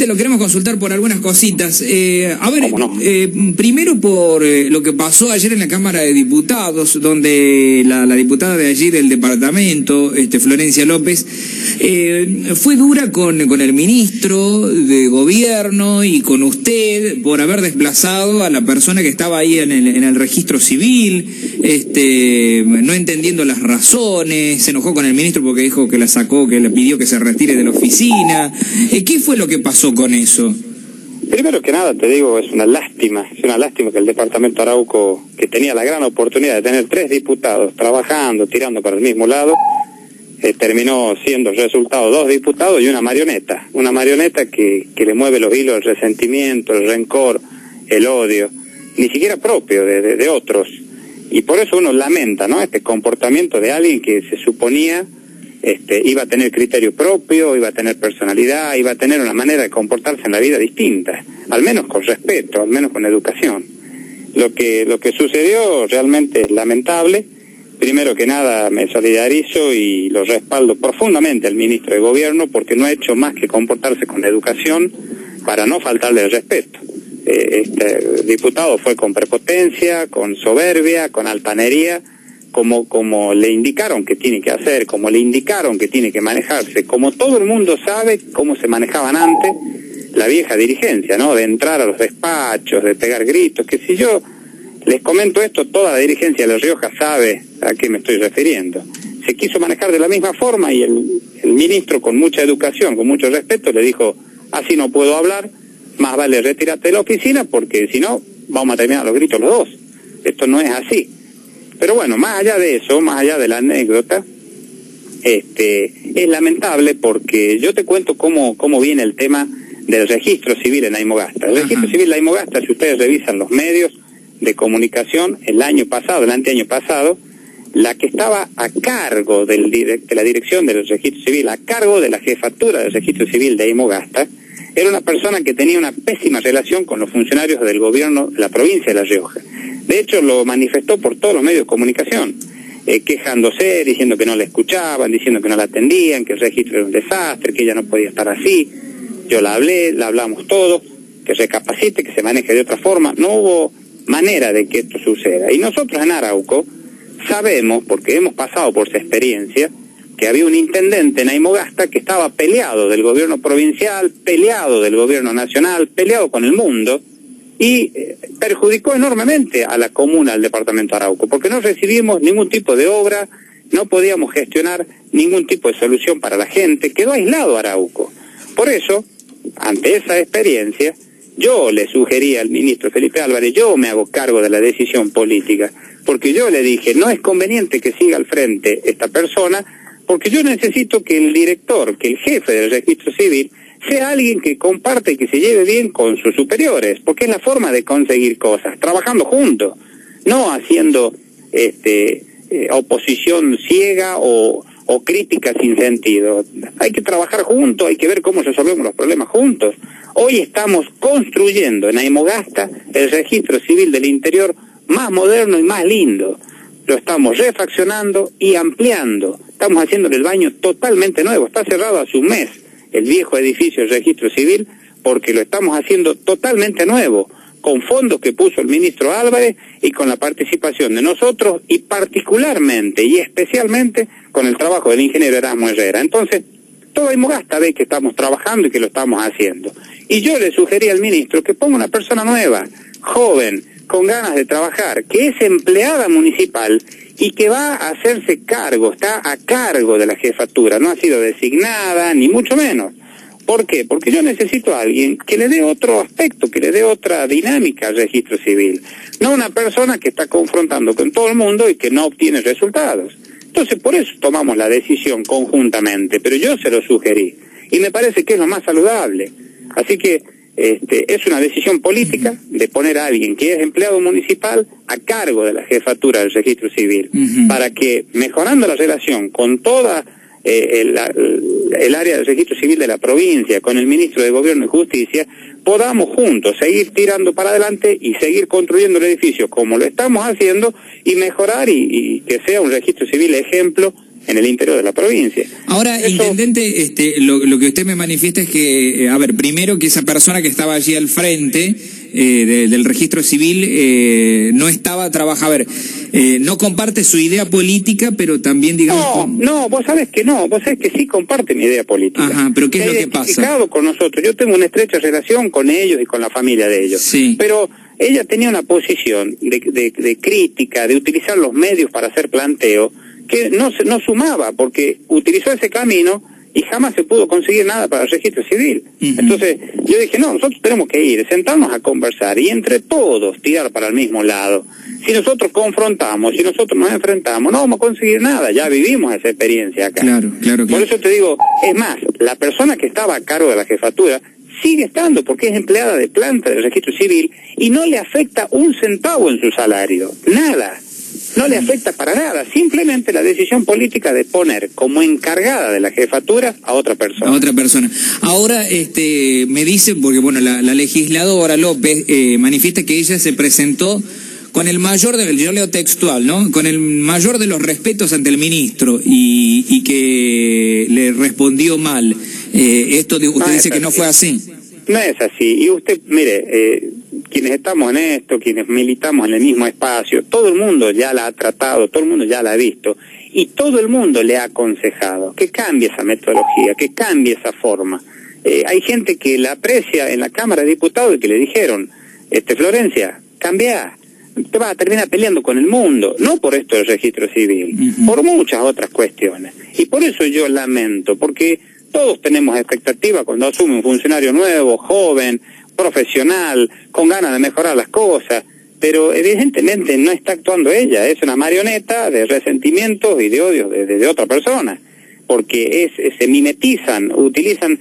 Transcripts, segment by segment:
Intendente, lo queremos consultar por algunas cositas. A ver, no? Primero por lo que pasó ayer en la Cámara de Diputados, donde la diputada de allí del departamento, Florencia López, fue dura con el ministro de Gobierno y con usted por haber desplazado a la persona que estaba ahí en el registro civil, no entendiendo las razones, se enojó con el ministro porque dijo que la sacó, que le pidió que se retire de la oficina. ¿Qué fue lo que pasó con eso? Primero que nada te digo, es una lástima que el departamento Arauco, que tenía la gran oportunidad de tener 3 diputados trabajando, tirando para el mismo lado, terminó siendo el resultado 2 diputados y una marioneta que le mueve los hilos del resentimiento, el rencor, el odio, ni siquiera propio de otros. Y por eso uno lamenta, ¿no?, este comportamiento de alguien que se suponía iba a tener criterio propio, iba a tener personalidad, iba a tener una manera de comportarse en la vida distinta, al menos con respeto, al menos con educación. Lo que sucedió realmente es lamentable. Primero que nada me solidarizo y lo respaldo profundamente al ministro de Gobierno, porque no ha hecho más que comportarse con educación para no faltarle el respeto. Este diputado fue con prepotencia, con soberbia, con altanería, como le indicaron que tiene que hacer, como le indicaron que tiene que manejarse, como todo el mundo sabe cómo se manejaban antes la vieja dirigencia, ¿no?, de entrar a los despachos, de pegar gritos, que si yo les comento esto, toda la dirigencia de La Rioja sabe a qué me estoy refiriendo. Se quiso manejar de la misma forma y el ministro, con mucha educación, con mucho respeto, le dijo: así no puedo hablar, más vale retírate de la oficina, porque si no vamos a terminar los gritos los dos. Esto no es así. Pero bueno, más allá de eso, más allá de la anécdota, es lamentable, porque yo te cuento cómo viene el tema del registro civil en Aymogasta. El registro civil de Aymogasta, si ustedes revisan los medios de comunicación, el anteaño pasado, la que estaba a cargo de la dirección del registro civil, a cargo de la jefatura del registro civil de Aymogasta, era una persona que tenía una pésima relación con los funcionarios del gobierno de la provincia de La Rioja. De hecho, lo manifestó por todos los medios de comunicación, quejándose, diciendo que no la escuchaban, diciendo que no la atendían, que el registro era un desastre, que ella no podía estar así. Yo la hablamos todos, que recapacite, que se maneje de otra forma. No hubo manera de que esto suceda. Y nosotros en Arauco sabemos, porque hemos pasado por esa experiencia, que había un intendente en Aymogasta que estaba peleado del gobierno provincial, peleado del gobierno nacional, peleado con el mundo, y perjudicó enormemente a la comuna del departamento Arauco, porque no recibimos ningún tipo de obra, no podíamos gestionar ningún tipo de solución para la gente, quedó aislado Arauco. Por eso, ante esa experiencia, yo le sugerí al ministro Felipe Álvarez, yo me hago cargo de la decisión política, porque yo le dije, no es conveniente que siga al frente esta persona, porque yo necesito que el director, que el jefe del registro civil, sea alguien que comparte y que se lleve bien con sus superiores, porque es la forma de conseguir cosas, trabajando juntos, no haciendo oposición ciega o crítica sin sentido. Hay que trabajar juntos, hay que ver cómo resolvemos los problemas juntos. Hoy estamos construyendo en Aymogasta el registro civil del interior más moderno y más lindo. Lo estamos refaccionando y ampliando. Estamos haciéndole el baño totalmente nuevo. Está cerrado hace un mes el viejo edificio del registro civil, porque lo estamos haciendo totalmente nuevo, con fondos que puso el ministro Álvarez y con la participación de nosotros, y particularmente y especialmente con el trabajo del ingeniero Erasmo Herrera. Entonces, todo Aymogasta ve que estamos trabajando y que lo estamos haciendo. Y yo le sugerí al ministro que ponga una persona nueva, joven, con ganas de trabajar, que es empleada municipal y que va a hacerse cargo, está a cargo de la jefatura, no ha sido designada, ni mucho menos. ¿Por qué? Porque yo necesito a alguien que le dé otro aspecto, que le dé otra dinámica al registro civil. No una persona que está confrontando con todo el mundo y que no obtiene resultados. Entonces, por eso tomamos la decisión conjuntamente, pero yo se lo sugerí. Y me parece que es lo más saludable. Así que es una decisión política de poner a alguien que es empleado municipal a cargo de la jefatura del registro civil, para que, mejorando la relación con toda el área del registro civil de la provincia, con el ministro de Gobierno y Justicia, podamos juntos seguir tirando para adelante y seguir construyendo el edificio como lo estamos haciendo, y mejorar y que sea un registro civil ejemplo en el interior de la provincia. Ahora, eso... intendente, lo que usted me manifiesta es que, a ver, primero que esa persona que estaba allí al frente del registro civil no estaba trabajando, a ver, no comparte su idea política, pero también, digamos... No, vos sabés que no, vos sabés que sí comparte mi idea política. Ajá, pero ¿qué es lo que pasa? Con nosotros, yo tengo una estrecha relación con ellos y con la familia de ellos. Sí. Pero ella tenía una posición de crítica, de utilizar los medios para hacer planteo, que no sumaba, porque utilizó ese camino y jamás se pudo conseguir nada para el registro civil. Entonces yo dije, no, nosotros tenemos que ir, sentarnos a conversar y entre todos tirar para el mismo lado. Si nosotros confrontamos, si nosotros nos enfrentamos, no vamos a conseguir nada, ya vivimos esa experiencia acá. Claro. Por eso te digo, es más, la persona que estaba a cargo de la jefatura sigue estando porque es empleada de planta del registro civil y no le afecta un centavo en su salario, nada. No le afecta para nada, simplemente la decisión política de poner como encargada de la jefatura a otra persona. Ahora, me dicen, porque bueno, la legisladora López manifiesta que ella se presentó con el mayor yo leo textual, ¿no? Con el mayor de los respetos ante el ministro y que le respondió mal. Usted dice que no fue así. No es así. Y usted, mire, quienes estamos en esto, quienes militamos en el mismo espacio, todo el mundo ya la ha tratado, todo el mundo ya la ha visto, y todo el mundo le ha aconsejado que cambie esa metodología, que cambie esa forma. Hay gente que la aprecia en la Cámara de Diputados y que le dijeron, Florencia, cambia, te vas a terminar peleando con el mundo, no por esto del registro civil, por muchas otras cuestiones. Y por eso yo lamento, porque todos tenemos expectativa cuando asume un funcionario nuevo, joven, profesional, con ganas de mejorar las cosas, pero evidentemente no está actuando ella, es una marioneta de resentimientos y de odios de otra persona, porque se mimetizan, utilizan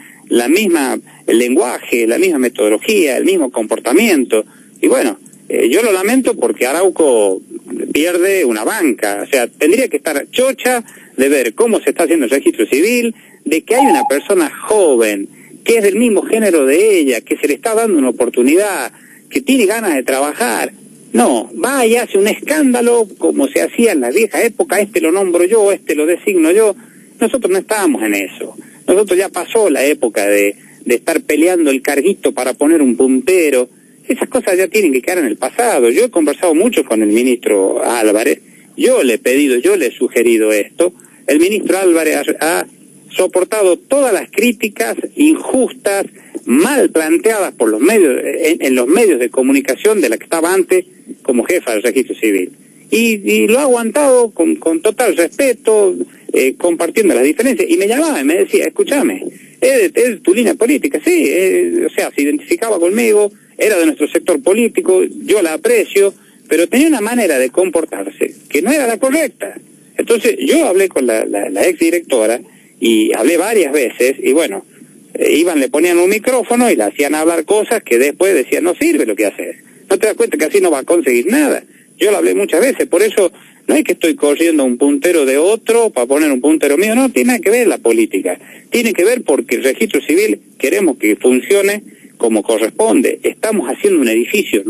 el lenguaje, la misma metodología, el mismo comportamiento, y bueno, yo lo lamento porque Arauco pierde una banca, o sea, tendría que estar chocha de ver cómo se está haciendo el registro civil, de que hay una persona joven, que es del mismo género de ella, que se le está dando una oportunidad, que tiene ganas de trabajar. No, va y hace un escándalo como se hacía en la vieja época, lo nombro yo, lo designo yo. Nosotros no estábamos en eso. Nosotros ya pasó la época de estar peleando el carguito para poner un puntero. Esas cosas ya tienen que quedar en el pasado. Yo he conversado mucho con el ministro Álvarez, yo le he sugerido esto. El ministro Álvarez ha soportado todas las críticas injustas, mal planteadas por los medios, en los medios de comunicación de la que estaba antes como jefa del registro civil. Y lo ha aguantado con total respeto, compartiendo las diferencias. Y me llamaba y me decía, escúchame, es tu línea política, sí, o sea, se identificaba conmigo, era de nuestro sector político, yo la aprecio, pero tenía una manera de comportarse que no era la correcta. Entonces yo hablé con la exdirectora, y hablé varias veces, y bueno, le ponían un micrófono y le hacían hablar cosas que después decían, no sirve lo que haces. No te das cuenta que así no va a conseguir nada. Yo lo hablé muchas veces, por eso no es que estoy corriendo un puntero de otro para poner un puntero mío, no, tiene nada que ver la política. Tiene que ver porque el registro civil queremos que funcione como corresponde. Estamos haciendo un edificio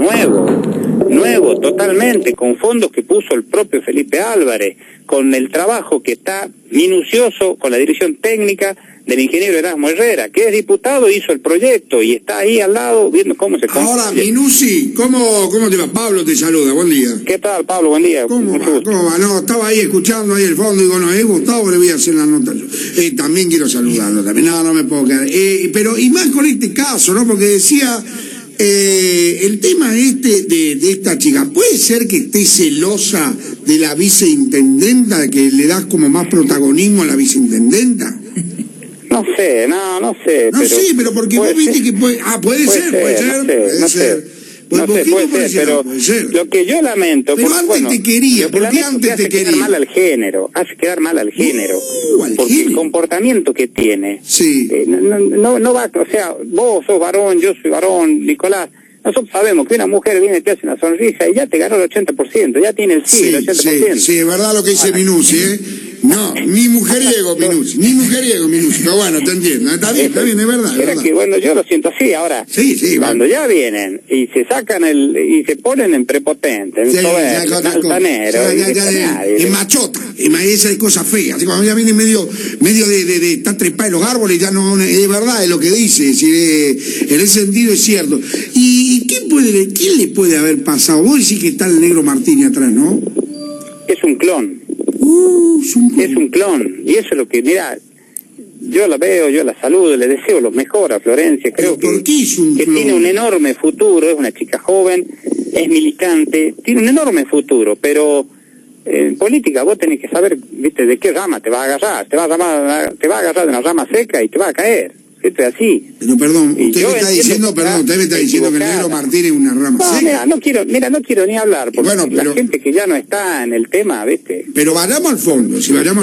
nuevo totalmente, con fondos que puso el propio Felipe Álvarez, con el trabajo que está minucioso, con la dirección técnica del ingeniero Erasmo Herrera, que es diputado, hizo el proyecto y está ahí al lado viendo cómo se construye. Ahora, Minucci, ¿cómo te va? Pablo te saluda, buen día. ¿Qué tal, Pablo? Buen día. ¿Cómo va? No, estaba ahí escuchando ahí el fondo y digo, no, Gustavo, le voy a hacer la nota yo. También quiero saludarlo también. No me puedo quedar. Pero, y más con este caso, ¿no? Porque decía, el tema de esta chica, ¿puede ser que esté celosa de la viceintendenta, que le das como más protagonismo a la viceintendenta? No sé. No sé, pero porque vos viste que puede ser. Puede ser, pero lo que yo lamento... Pero antes te quería, porque antes te quería. Hace quedar mal al género, porque el comportamiento que tiene, sí. No va, o sea, vos sos varón, yo soy varón, Nicolás, nosotros sabemos que una mujer viene y te hace una sonrisa y ya te ganó el 80%, ya tiene el sí, el 80%. Sí, es verdad lo que dice Minucci, No, ni mujeriego, Minucci, pero bueno, te entiendo, está bien, es verdad. Pero que bueno, yo lo siento así, ahora, cuando ya vienen y se sacan y se ponen en prepotente, en soberbio, en altanero, en machota, esa es cosa fea, así cuando ya viene medio de estar trepada en los árboles, ya no, es verdad, es lo que dice, es decir, en ese sentido es cierto. ¿Y quién le puede haber pasado? Vos decís que está el negro Martínez atrás, ¿no? Es un clon. Es un clon, y eso es lo que, mira, yo la veo, yo la saludo, le deseo lo mejor a Florencia, creo que tiene un enorme futuro, es una chica joven, es militante, tiene un enorme futuro, pero en política vos tenés que saber, viste, de qué rama te vas a agarrar, te vas a agarrar de una rama seca y te va a caer. Esto es así. Pero perdón, usted me está diciendo que el negro Martínez es una rama seca. No quiero ni hablar, porque la gente que ya no está en el tema, ¿viste? Pero vayamos al fondo,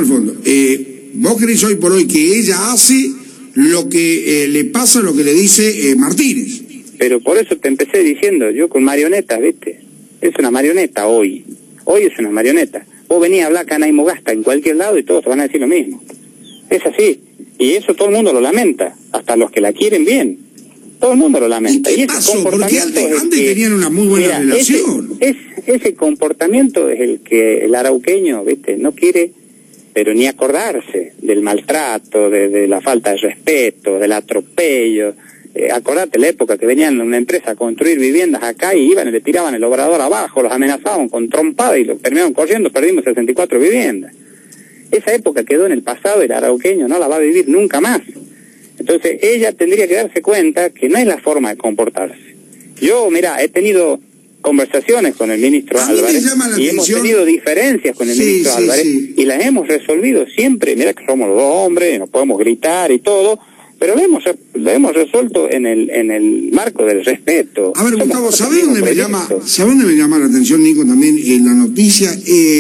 vos crees hoy por hoy que ella hace lo que le pasa, lo que le dice Martínez. Pero por eso te empecé diciendo, yo con marionetas, ¿viste? Es una marioneta hoy es una marioneta. Vos venís a hablar Cana y Mogasta en cualquier lado y todos te van a decir lo mismo. Es así. Y eso todo el mundo lo lamenta, hasta los que la quieren bien. Todo el mundo lo lamenta. ¿Y qué pasó? Porque antes tenían una muy buena relación. Ese comportamiento es el que el arauqueño, ¿viste? No quiere, pero ni acordarse del maltrato, de la falta de respeto, del atropello. Acordate la época que venían una empresa a construir viviendas acá y iban y le tiraban el obrador abajo, los amenazaban con trompada y lo terminaron corriendo, perdimos 64 viviendas. Esa época quedó en el pasado, el arauqueño no la va a vivir nunca más. Entonces ella tendría que darse cuenta que no es la forma de comportarse. Yo, mira, he tenido conversaciones con el ministro Álvarez y hemos tenido diferencias con el ministro Álvarez y las hemos resolvido siempre. Mira que somos los dos hombres, nos podemos gritar y todo, pero lo hemos resuelto en el marco del respeto. A ver, Gustavo, ¿sabés dónde me llama la atención, Nico, también en la noticia?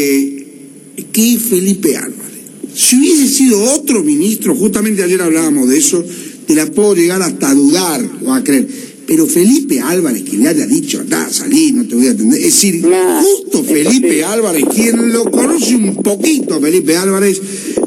Que Felipe Álvarez, si hubiese sido otro ministro, justamente ayer hablábamos de eso, te la puedo llegar hasta a dudar o a creer, pero Felipe Álvarez, que le haya dicho, salí, no te voy a atender, es decir, justo Felipe Álvarez, quien lo conoce un poquito, Felipe Álvarez,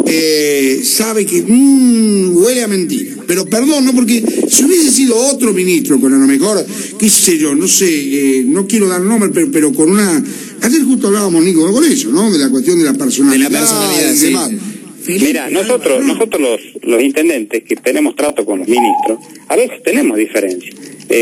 sabe que huele a mentira. Pero perdón, ¿no? Porque si hubiese sido otro ministro, con a lo mejor, qué sé yo, no sé, no quiero dar nombre, pero con una... Ayer justo hablábamos, Nico, con eso, ¿no? De la cuestión de la personalidad. De la personalidad, y demás. Sí. Mira, nosotros los intendentes que tenemos trato con los ministros, a veces tenemos diferencias.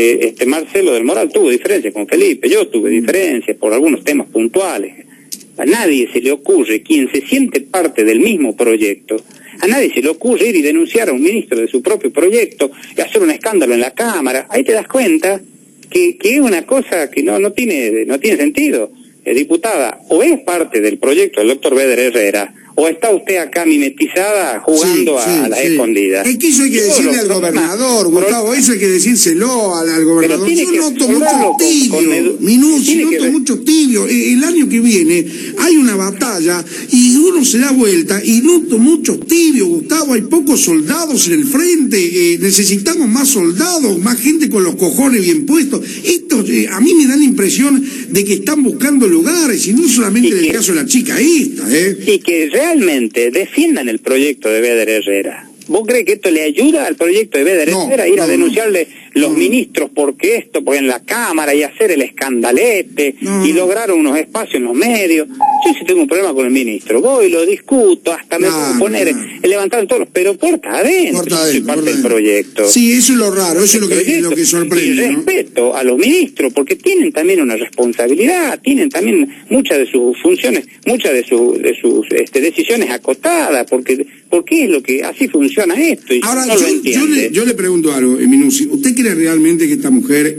Marcelo del Moral tuvo diferencias con Felipe, yo tuve diferencias por algunos temas puntuales. A nadie se le ocurre, quien se siente parte del mismo proyecto, a nadie se le ocurre ir y denunciar a un ministro de su propio proyecto y hacer un escándalo en la Cámara. Ahí te das cuenta que es una cosa que no tiene sentido. Diputada, o es parte del proyecto del doctor Beder Herrera, o está usted acá mimetizada jugando a las escondidas. Es que eso hay que decirle al gobernador, Gustavo, eso hay que decírselo al gobernador. Yo noto mucho tibio, Minucci, noto mucho tibio. El año que viene hay una batalla y uno se da vuelta y noto mucho tibio, Gustavo, hay pocos soldados en el frente, necesitamos más soldados, más gente con los cojones bien puestos. Esto a mí me da la impresión de que están buscando lugares y no solamente en el caso de la chica esta. Y que realmente defiendan el proyecto de Beder Herrera. ¿Vos crees que esto le ayuda al proyecto de Beder Herrera ir a denunciarle los ministros porque en la Cámara y hacer el escandalete y lograr unos espacios en los medios? Yo sí tengo un problema con el ministro, voy, lo discuto, hasta me puedo poner, levantar todos, pero puerta adentro, soy parte del proyecto. Sí, eso es lo raro, eso es lo que sorprende. Y respeto a los ministros, porque tienen también una responsabilidad, tienen también muchas de sus funciones, muchas de sus decisiones acotadas, porque es lo que así funciona esto. Y ahora, yo le pregunto algo, Minucci, ¿usted cree realmente que esta mujer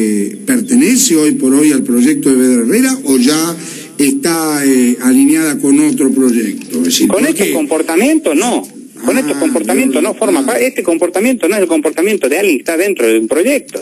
pertenece hoy por hoy al proyecto de Beder Herrera o ya está alineada con otro proyecto? Es decir, con este comportamiento no. Con estos comportamientos no forma parte. Este comportamiento no es el comportamiento de alguien que está dentro de un proyecto.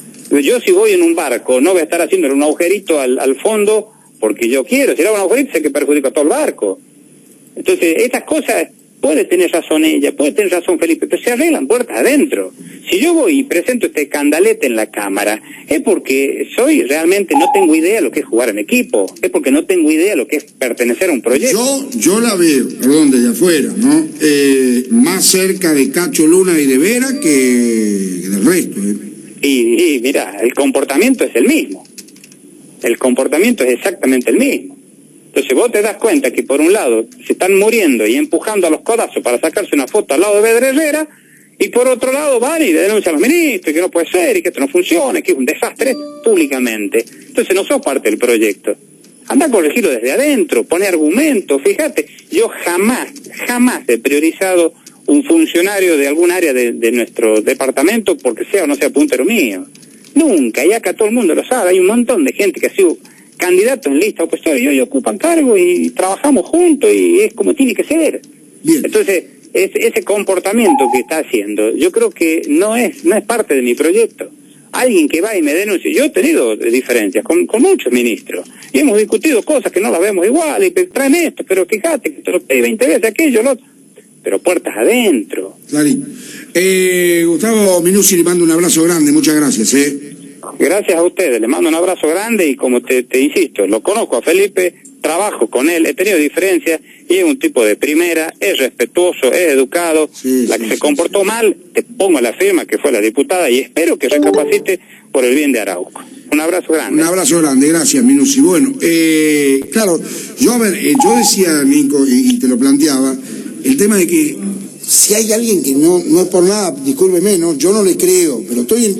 Yo si voy en un barco no voy a estar haciéndole un agujerito al fondo porque yo quiero. Si le hago un agujerito sé que perjudica a todo el barco. Entonces estas cosas puede tener razón ella, puede tener razón Felipe, pero se arreglan puertas adentro. Si yo voy y presento este escandalete en la Cámara, es porque realmente no tengo idea de lo que es jugar en equipo, es porque no tengo idea de lo que es pertenecer a un proyecto. Yo la veo, perdón, desde afuera, ¿no? Más cerca de Cacho Luna y de Vera que del resto. Y mira, el comportamiento es el mismo. El comportamiento es exactamente el mismo. Entonces vos te das cuenta que por un lado se están muriendo y empujando a los codazos para sacarse una foto al lado de Vedra Herrera, y por otro lado van y denuncian a los ministros, que no puede ser, y que esto no funciona, que es un desastre públicamente. Entonces no sos parte del proyecto. Anda a corregirlo desde adentro, pone argumentos. Fíjate, yo jamás he priorizado un funcionario de algún área de nuestro departamento porque sea o no sea puntero mío. Nunca, y acá todo el mundo lo sabe, hay un montón de gente que ha sido candidato en lista opositora y ocupan cargo y trabajamos juntos y es como tiene que ser. Bien. Entonces, ese comportamiento que está haciendo, yo creo que no es parte de mi proyecto. Alguien que va y me denuncia, yo he tenido diferencias con muchos ministros y hemos discutido cosas que no las vemos igual y traen esto, pero fíjate que te lo pedí 20 veces aquello, lo otro, pero puertas adentro. Clarín. Gustavo Minuzzi, le mando un abrazo grande, muchas gracias. Gracias a ustedes, le mando un abrazo grande y como te insisto, lo conozco a Felipe, trabajo con él, he tenido diferencias y es un tipo de primera, es respetuoso, es educado. La que se comportó mal, te pongo la firma que fue la diputada y espero que recapacite por el bien de Arauco. Un abrazo grande. Un abrazo grande, gracias Minuzzi. Bueno, claro, yo decía, Nico, y te lo planteaba, el tema de que si hay alguien que no es por nada, discúlpeme, no, yo no le creo, pero estoy